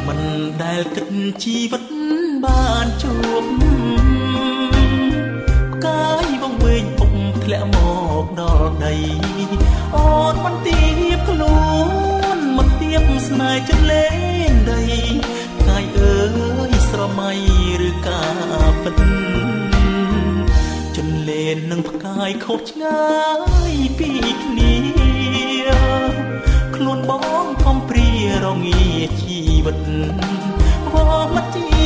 មិនដែលគិតជីវិតបានជួបផ្កាយវងវែងពុកធ្លាក់មកដល់ដីអូនមិនទៀបខ្លួនមិនទៀបស្នេហ៍ចិត្តលេងដីផ្កាយអើយស្រមៃឬការពិតជន់លេននឹងផ្កាយខុសឆ្ងាយពីគ្នាខ្លួនបងខំព្រារងាជីវិតវងមិនជា